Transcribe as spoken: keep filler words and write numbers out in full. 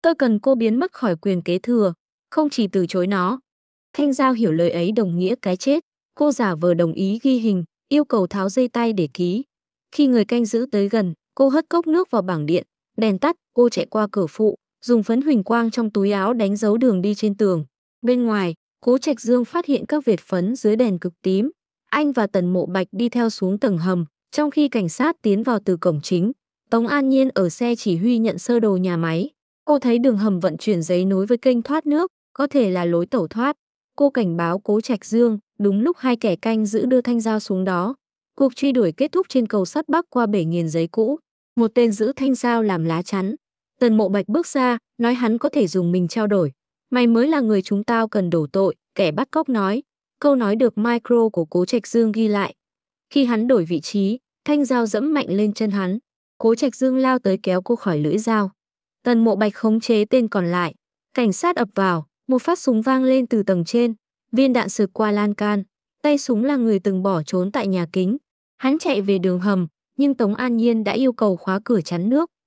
Tôi cần cô biến mất khỏi quyền kế thừa, không chỉ từ chối nó. Thanh Giao hiểu lời ấy đồng nghĩa cái chết. Cô giả vờ đồng ý ghi hình, yêu cầu tháo dây tay để ký. Khi người canh giữ tới gần, cô hất cốc nước vào bảng điện. Đèn tắt, cô chạy qua cửa phụ, dùng phấn huỳnh quang trong túi áo đánh dấu đường đi trên tường. Bên ngoài, Cố Trạch Dương phát hiện các vệt phấn dưới đèn cực tím. Anh và Tần Mộ Bạch đi theo xuống tầng hầm, trong khi cảnh sát tiến vào từ cổng chính. Tống An Nhiên ở xe chỉ huy nhận sơ đồ nhà máy. Cô thấy đường hầm vận chuyển giấy nối với kênh thoát nước, có thể là lối tẩu thoát. Cô cảnh báo Cố Trạch Dương, đúng lúc hai kẻ canh giữ đưa Thanh Giao xuống đó. Cuộc truy đuổi kết thúc trên cầu sắt bắc qua bể nghiền giấy cũ. Một tên giữ Thanh Giao làm lá chắn. Tần Mộ Bạch bước ra, nói hắn có thể dùng mình trao đổi. Mày mới là người chúng tao cần đổ tội, kẻ bắt cóc nói. Câu nói được micro của Cố Trạch Dương ghi lại. Khi hắn đổi vị trí, Thanh Giao dẫm mạnh lên chân hắn. Cố Trạch Dương lao tới kéo cô khỏi lưỡi dao. Tần Mộ Bạch khống chế tên còn lại. Cảnh sát ập vào, một phát súng vang lên từ tầng trên. Viên đạn sượt qua lan can. Tay súng là người từng bỏ trốn tại nhà kính. Hắn chạy về đường hầm, nhưng Tống An Nhiên đã yêu cầu khóa cửa chắn nước.